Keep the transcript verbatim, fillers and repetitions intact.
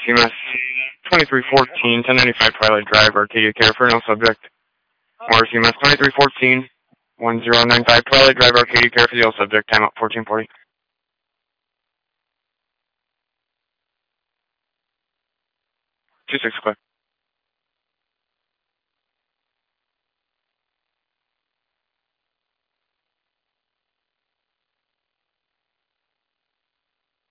C M S twenty-three fourteen, ten ninety-five Twilight Drive, Arcadia Care for no subject. R C M S twenty-three fourteen, ten ninety-five Twilight Drive, Arcadia Care for the L subject, time up fourteen forty. two six clear.